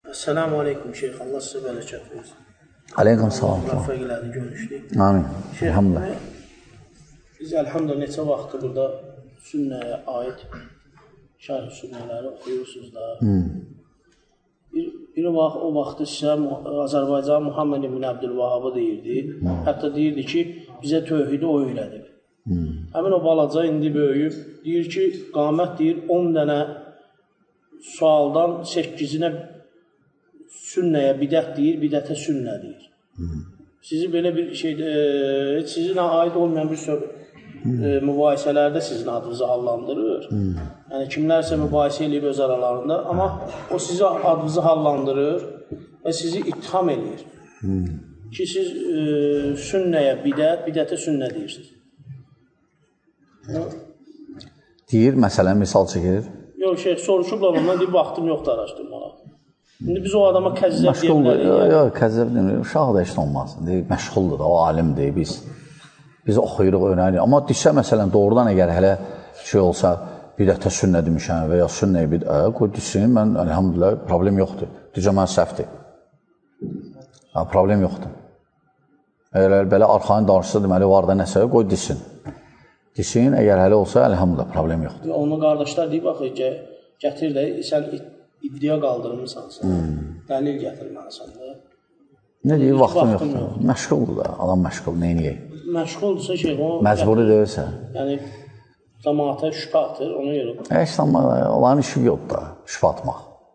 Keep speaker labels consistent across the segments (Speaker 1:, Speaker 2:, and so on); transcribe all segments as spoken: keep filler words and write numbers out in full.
Speaker 1: Esselamu Aleyküm Şeyh, Allah sizə bərəkət versin.
Speaker 2: Aleyküm salam.
Speaker 1: Müvəffəq elədi, görüşdük.
Speaker 2: Amin.
Speaker 1: Şeyh,
Speaker 2: Elhamdülillah.
Speaker 1: biz elhamdülillah neçə vaxtı burada sünnəyə aid şərh sünnələri oxuyursunuz da. Hmm. Bir, bir vaxt, o vaxtı sizə Azərbaycan Muhammed ibn Abdülvahabı deyirdi. Hmm. Hətta deyirdi ki, bizə tövhidi o öyrədib. Hmm. Həmin o balaca indi böyüyüb, deyir ki, qamət deyir, on dənə sualdan səkkizinə sünnəyə bidət deyir, bidətə sünnə deyir. Hmm. Sizi belə bir şey, e, sizinə aid olmayan bir söz, hmm. e, mübahisələrdə sizin adınızı hallandırır. Hmm. Yəni, kimlərsə mübahisə edir öz aralarında, amma o sizi adınızı hallandırır və sizi ittiham edir. Hmm. Ki, siz e, sünnəyə bidət, bidətə sünnə deyirsiniz.
Speaker 2: Deyir, məsələn, misal çəkir.
Speaker 1: Yox, şey, soruşublar ondan, deyir, vaxtım yoxdur araşdırmağa. İndi biz o adama kəzzəb deyirlər.
Speaker 2: Yox, yox, kəzzəb deyir, uşaq da heç olmaz. Deyir, məşğuldur da, o alimdir, biz biz oxuyuruq, öyrənirik. Amma desə, məsələn, doğrudan əgər hələ şey olsa, bidətə sünnə demişəm və ya sünnəyə bidə, qoy desin, mən, əlhamdülillah, problem yoxdur. Deyəcəm, mən səhvdir. Ha, problem yoxdur. Əgər belə arxanı danışsa, deməli, var da nəsə, qoy desin. Desin, əgər hələ olsa, əlhamdülillah, problem yoxdur.
Speaker 1: Onun qardaşlar deyib, baxı, gətir də, sən iddia qaldırmışsansa, hmm. dəlil gətirməlisən də.
Speaker 2: Nə deyir, vaxtım yoxdur. Məşğuldur da, adam məşğul, neyniyək?
Speaker 1: Məşğuldursa şey, o...
Speaker 2: Məcburi deyirsə.
Speaker 1: Yəni, cəmaata şübhə atır, onu yürür.
Speaker 2: Heç zaman, onların işi yoxdur da, şübhə atmaq.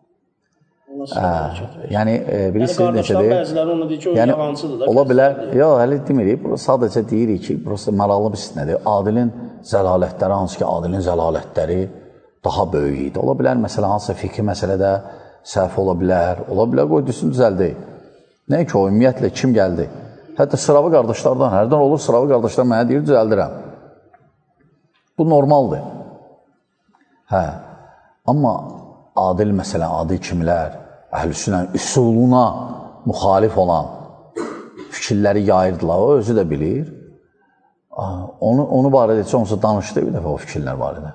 Speaker 2: Yəni, bilirsiniz necədir?
Speaker 1: Yəni, qardaşlar bəziləri onu deyir ki, o yalancıdır da.
Speaker 2: Ola bilər, yox, hələ demirik, sadəcə deyirik ki, maraqlı bir nədir? Adilin zəlalətləri, hansı ki, adilin zəlalətləri daha böyük idi. Ola bilər, məsələn, hansısa fikri məsələdə səhv ola bilər, ola bilər, qoy düzün düzəldi. Nə ki, o, ümumiyyətlə, kim gəldi? Hətta sıravı qardaşlardan, hərdən olur, sıravı qardaşlar mənə deyir, düzəldirəm. Bu normaldır. Hə, amma adil məsələn, adil kimlər, əhlüsünən üsuluna müxalif olan fikirləri yayırdılar, o özü də bilir. Onu, onu barədə heç olmasa danışdı bir dəfə o fikirlər barədə.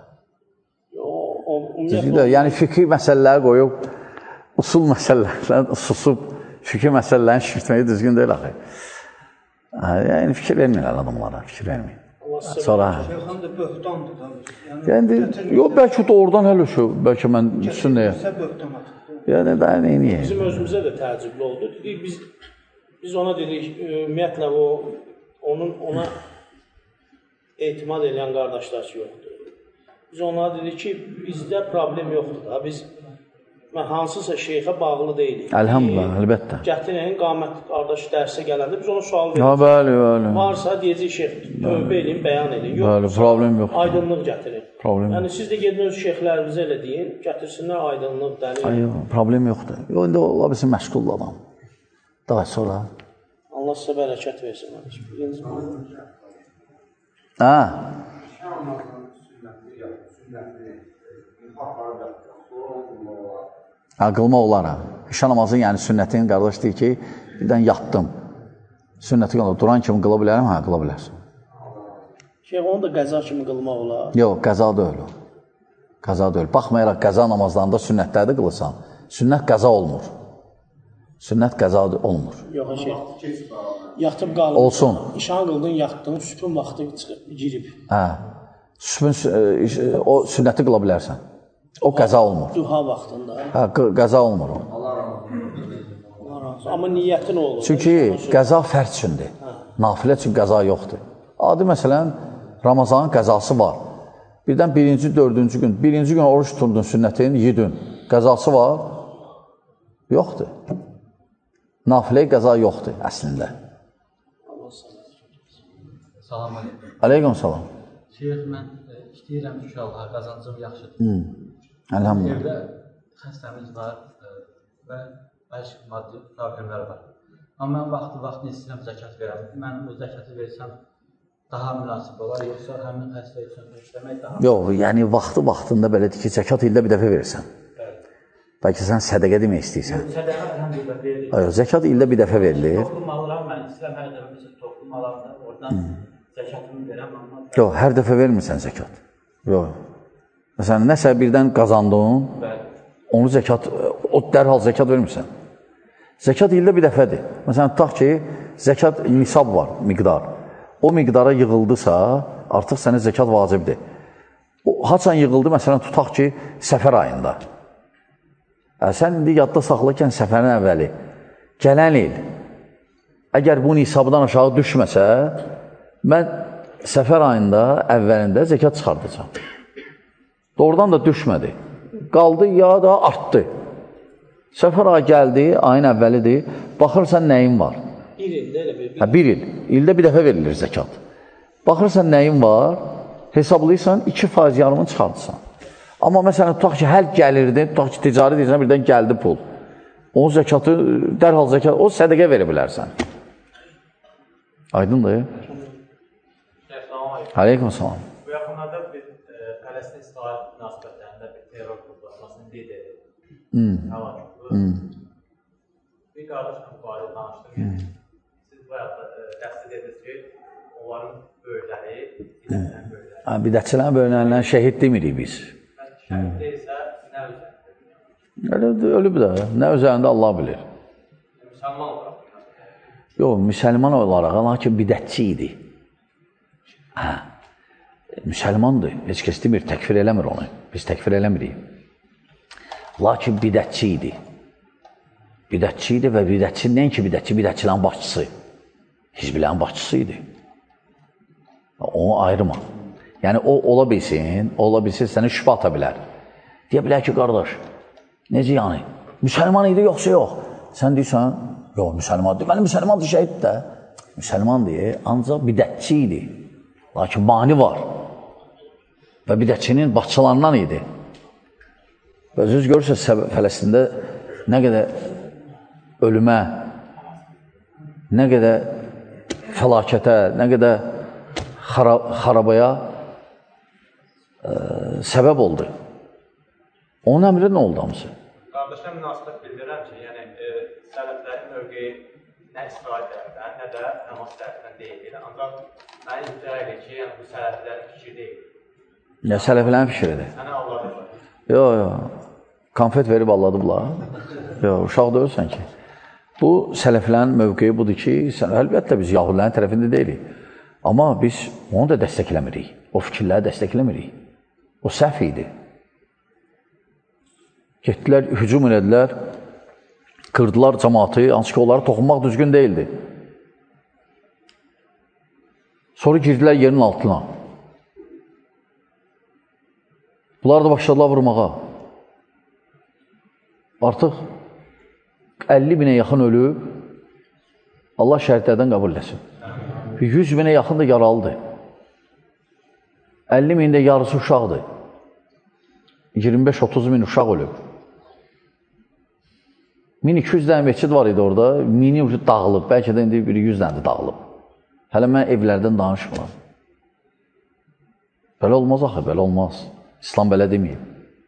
Speaker 2: Yəni, fikri məsələləri qoyub, usul məsələlərdən susub, fikri məsələlərini şirtməyi düzgün deyil, axı. Yəni, fikir vermirlər adamlara, fikir vermir. Sonra...
Speaker 1: Şeyxan da böhtandır da.
Speaker 2: Yəni, yox, bəlkə də oradan hələ şu, bəlkə mən sünnəyə... Yəni, daha neyniyək?
Speaker 1: Bizim özümüzə də təəccüblü oldu. Biz, biz ona dedik, ümumiyyətlə, o, onun, ona etimad edən qardaşlar ki, yoxdur. Biz onlara dedik ki, bizdə problem yoxdur da. Biz hansısa şeyxə bağlı deyilik.
Speaker 2: Əlhamdülillah, əlbəttə.
Speaker 1: Gətirin, qamət qardaş dərsə gələndə biz ona sual veririk.
Speaker 2: Ha, bəli, bəli.
Speaker 1: Varsa deyəcək şeyx, tövbə edin, bəyan edin.
Speaker 2: Bəli, problem yoxdur.
Speaker 1: Aydınlıq gətirin.
Speaker 2: Problem yoxdur.
Speaker 1: Yəni, siz də gedin öz şeyxlərinizə elə deyin, gətirsinlər aydınlıq, dəlil.
Speaker 2: Ay, yox, problem yoxdur. Yox, indi ola bilsin məşğul adam. Daha sonra.
Speaker 1: Allah sizə bərəkət versin.
Speaker 2: Hə? Ha, qılmaq olar, ha. İşə namazın, yəni sünnətin, qardaş deyir ki, birdən yatdım. Sünnəti qılmaq, duran kimi qıla bilərəm, hə, qıla bilərsin.
Speaker 1: Şeyh, onu da qəza kimi qılmaq olar.
Speaker 2: Yox, qəza da öyle. Qəza da öyle. Baxmayaraq, qəza namazlarında sünnətlərdə qılırsan, sünnət qəza olmur. Sünnət qəza olmur.
Speaker 1: Yox, şeyh, yatıb qalın.
Speaker 2: Olsun.
Speaker 1: İşan qıldın, yatdın, sübün vaxtı girib.
Speaker 2: Hə, sübün, o sünnəti qıla bilərsən. O qəza olmur.
Speaker 1: Duha vaxtında.
Speaker 2: Hə, qəza olmur o.
Speaker 1: Allah razı. Amma niyyətin olur.
Speaker 2: Çünki qəza fərd üçündür. Nafilə üçün qəza yoxdur. Adi məsələn, Ramazanın qəzası var. Birdən birinci, dördüncü gün, birinci gün oruç tutundun sünnətin, yedin. Qəzası var? Yoxdur. Nafilə qəza yoxdur əslində.
Speaker 3: Salam aleykum.
Speaker 2: Aleyküm salam.
Speaker 3: Şeyx, mən istəyirəm inşallah, qazancım yaxşıdır.
Speaker 2: Hmm. Əlhamdülillah.
Speaker 3: Evdə xəstəmiz var və bəzi maddi problemlər var. Amma mən vaxtı-vaxtını istəyirəm zəkat verəm. Mən bu zəkatı versəm daha münasib olar, yoxsa həmin xəstə üçün işləmək daha...
Speaker 2: Yox, yəni vaxtı-vaxtında belədir ki, zəkat ildə bir dəfə verirsən. Bəlkə sən sədəqə demək istəyirsən.
Speaker 3: Sədəqə əlhamdülillah verilir.
Speaker 2: Zəkat ildə bir dəfə verilir.
Speaker 3: Toplum alıram, mən istəyirəm hər dəfə mesela toplum alarında oradan zəkatımı verəm, amma...
Speaker 2: Yox, hər dəfə vermirsən zəkat. Yox. Məsələn, nəsə birdən qazandın, onu zəkat o dərhal zəkat vermirsən. Zəkat ildə bir dəfədir. Məsələn, tutaq ki, zəkat nisab var, miqdar. O miqdara yığıldısa, artıq sənə zəkat vacibdir. O, haçan yığıldı, məsələn, tutaq ki, səfər ayında. Ə, sən indi yadda saxlarkən səfərin əvvəli, gələn il, əgər bu nisabdan aşağı düşməsə, mən səfər ayında əvvəlində zəkat çıxardacam. Doğrudan da düşmədi. Qaldı ya da artdı. Səfər ayı gəldi, ayın əvvəlidir. Baxırsan nəyin var?
Speaker 1: Bir ildə elə bir.
Speaker 2: Hə, bir il. İldə bir dəfə verilir zəkat. Baxırsan nəyin var? Hesablayırsan, iki faiz yarımını çıxardırsan. Amma məsələn, tutaq ki, həl gəlirdi, tutaq ki, ticari deyirsən, birdən gəldi pul. O zəkatı, dərhal zəkat, o sədəqə verə bilərsən. Aydındır? Aleyküm salam.
Speaker 4: Bu yaxınlarda bir Fələstin-İsrail münasibətlərində bir terror qruplaşmasının lideri həlak oldu. Bir qardaşla bu barədə danışdım. Siz bu həyatda təsdiq edirsiniz ki, onların böyükləri, bidətçilərin böyükləri.
Speaker 2: Bidətçilərin böyüklərindən şəhid demirik biz.
Speaker 4: Şəhid deyilsə, nə üzərində?
Speaker 2: Ölüb də, nə üzərində Allah bilir.
Speaker 4: Müsəlman olaraq?
Speaker 2: Yox, müsəlman olaraq, lakin bidətçi idi. Hə, müsəlmandır, heç kəs demir, təkfir eləmir onu, biz təkfir eləmirik. Lakin bidətçi idi. Bidətçi idi və bidətçi, nəinki bidətçi, bidətçilərin başçısı, hizbilərin başçısı idi. Onu ayırma. Yəni, o ola bilsin, ola bilsin, səni şübhə ata bilər. Deyə bilər ki, qardaş, necə yəni, müsəlman idi, yoxsa yox? Sən deyirsən, yox, müsəlman deyil, mənim müsəlmandır, şəhid də. Müsəlman deyil, ancaq bidətçi idi. Lakin mani var və bidətçinin başçılarından idi. Və özünüz görürsünüz, Fələstində nə qədər ölümə, nə qədər fəlakətə, nə qədər xarabaya ə, səbəb oldu. Onun əmri nə oldu hamısı?
Speaker 4: Qardaşlar münasibət bildirəm ki, yəni e, sələflərin mövqeyi nə İsrail tərəfdən, nə də Həmas tərəfdən deyil. Ancaq mən iddia edir ki, yəni, bu sələflərin fikri deyil.
Speaker 2: Ya sələflərin fikridir?
Speaker 4: Səni alladıblar.
Speaker 2: Yox, yox. Konfet verib alladıblar. Yox, uşaq deyilsən ki. Bu sələflərin mövqeyi budur ki, əlbəttə biz yahudilərin tərəfində deyilik. Amma biz onu da dəstəkləmirik. O fikirləri dəstəkləmirik. O səhv idi. Getdilər, hücum elədilər, qırdılar cəmaatı, hansı ki, onları toxunmaq düzgün deyildi. Sonra girdilər yerin altına. Bunlar da başladılar vurmağa. Artıq əlli minə yaxın ölüb, Allah şəhidlərdən qəbul etsin. yüz minə yaxın da yaralıdır. əlli min də yarısı uşaqdır. iyirmi beş otuz min uşaq ölüb. min iki yüz dənə məscid var idi orada, mini dağılıb, bəlkə də indi yüz dənə dağılıb. Hələ mən evlərdən danışmıram. Belə olmaz axı, belə olmaz. İslam belə deməyib.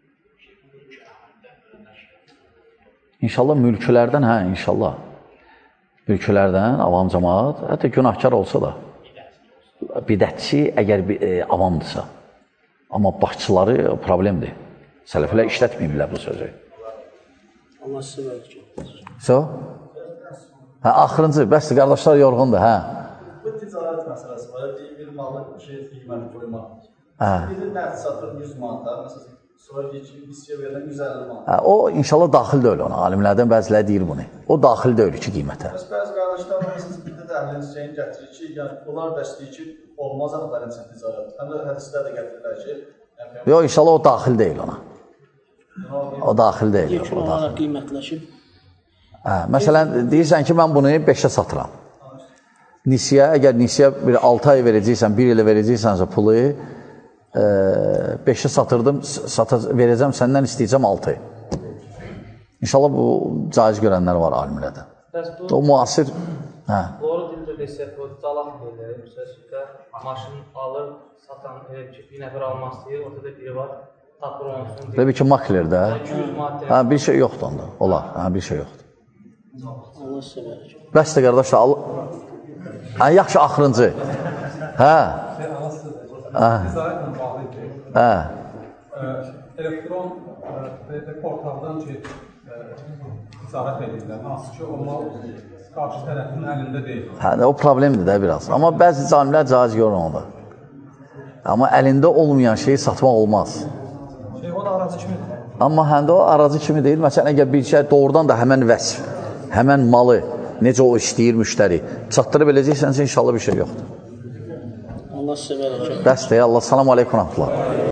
Speaker 2: İnşallah mülkülərdən, hə, inşallah. Mülkülərdən, avam cəmaat, hətta günahkar olsa da, bidətçi əgər e, avamdırsa. Amma başçıları problemdir. Sələflər işlətməyiblər bu sözü.
Speaker 1: Allah sizə verir.
Speaker 2: So? Hə, axırıncı, bəsdir, qardaşlar yorğundur, hə.
Speaker 5: Bu ticarət məsələsi var, bir malı şey qiyməti qoymaq.
Speaker 2: Hə.
Speaker 5: Biri nəfs satır yüz manata, məsələn, sonra deyir ki, misiyə verilən yüz əlli manat.
Speaker 2: Hə, o inşallah daxil deyil ona, alimlərdən bəziləri deyir bunu. O daxil deyil ki, qiymətə.
Speaker 5: Bəs bəzi qardaşlar, məsələn, bir də əhlinin şeyini gətirir ki, yəni, onlar dəstəyir ki, olmaz axıların üçün ticarət. Həm də hədislər də gətirirlər ki,
Speaker 2: yox, inşallah o daxil deyil ona. O daxil deyil.
Speaker 1: Yekun olaraq qiymətləşib.
Speaker 2: Hə, məsələn, deyirsən ki, mən bunu beşə satıram. Nisiyə, əgər nisiyə bir altı ay verəcəksən, bir ilə verəcəksənsə pulu, beşə satırdım, verəcəm, səndən istəyəcəm altı. İnşallah bu caiz görənlər var alimlərdə. O müasir...
Speaker 6: Doğru dildə desək, o calaq deyilər, müsəssüqə maşın alır, satan, bir nəfər almaq istəyir, ortada biri var, tapır olsun.
Speaker 2: Təbii ki, maklerdə bir şey yoxdur onda, olar, bir şey yoxdur.
Speaker 1: Allah sizə verir.
Speaker 2: Bəsdir, qardaşlar, yaxşı, axırıncı. Hə?
Speaker 7: Ticarətlə bağlı idi.
Speaker 2: Hə.
Speaker 7: Elektron portaldan ki, ticarət edirlər. Hansı ki, o mal qarşı tərəfin əlində deyil.
Speaker 2: Hə, o problemdir də biraz. Amma bəzi calimlər caiz görür onu da. Amma əlində olmayan şeyi satmaq olmaz.
Speaker 7: Şey, o da aracı kimidir.
Speaker 2: Amma həm də o aracı kimi deyil. Məsələn, əgər bir şey doğrudan da həmən vəsf, həmən malı, necə o istəyir müştəri, çatdırıb eləcəksənsə inşallah bir şey yoxdur.
Speaker 1: Allah sizə bərəkət.
Speaker 2: Bəs deyə Allah. Salam aleykum.